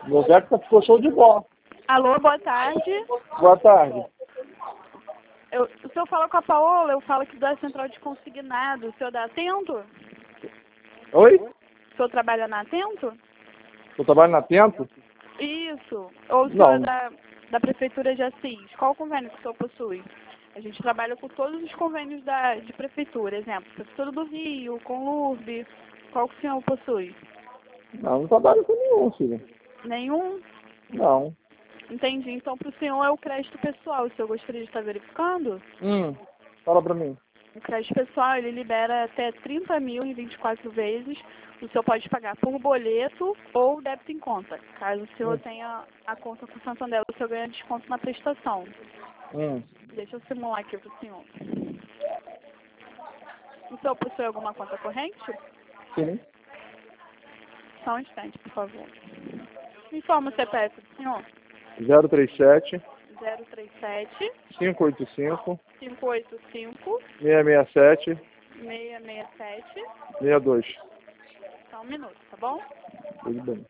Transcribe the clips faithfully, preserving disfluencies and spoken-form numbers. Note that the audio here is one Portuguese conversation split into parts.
Meu Vecta ficou show de bola. Alô, boa tarde. Boa tarde. Eu, o senhor fala com a Paola, eu falo aqui da Central de Consignado. O senhor dá Atento? Oi? O senhor trabalha na Atento? Eu trabalho na Tento? Isso. Ou o senhor é Não. da, da Prefeitura de Assis? Qual o convênio que o senhor possui? A gente trabalha com todos os convênios da, de Prefeitura. Exemplo, Prefeitura do Rio, com L U R B. Qual que o senhor possui? Não, não trabalho com nenhum, filho. Nenhum? Não. Entendi. Então, para o senhor é o crédito pessoal. O senhor gostaria de estar verificando? Hum, fala pra mim. O crédito pessoal, ele libera até trinta mil em vinte e quatro vezes. O senhor pode pagar por boleto ou débito em conta. Caso o senhor Hum. tenha a conta com o Santander, o senhor ganha desconto na prestação. Hum. Deixa eu simular aqui para o senhor. O senhor possui alguma conta corrente? Sim. Só um instante, por favor. Me informa o C P F do senhor. zero três sete, zero três sete, cinco oito cinco, cinco oito cinco, seis seis sete, seis seis sete. seis dois. Só um minuto, tá bom? Tudo bem.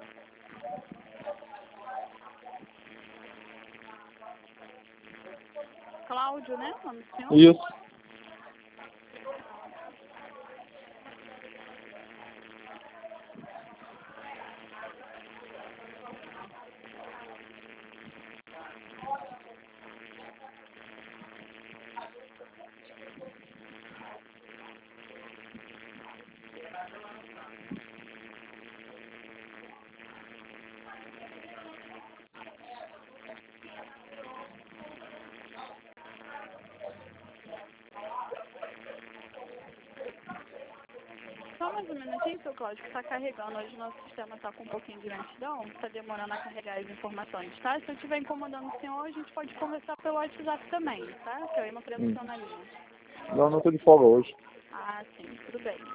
Cláudio, né? O nome do senhor? Isso. Só mais um minutinho, seu Cláudio, que está carregando. Hoje o nosso sistema está com um pouquinho de lentidão, está demorando a carregar as informações, tá? Se eu estiver incomodando o senhor, a gente pode conversar pelo WhatsApp também, tá? Que eu ainda Hum. na linha. Não, não tô de folga hoje. Ah, sim, tudo bem.